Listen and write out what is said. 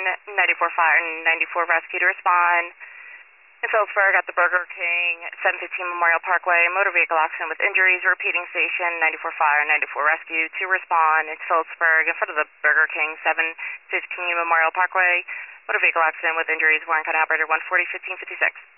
94 Fire and 94 Rescue to respond. In Phillipsburg at the Burger King, 715 Memorial Parkway, motor vehicle accident with injuries. Repeating station, 94 Fire, 94 Rescue to respond. It's Phillipsburg in front of the Burger King, 715 Memorial Parkway, motor vehicle accident with injuries. Warren County Operator 140-1556.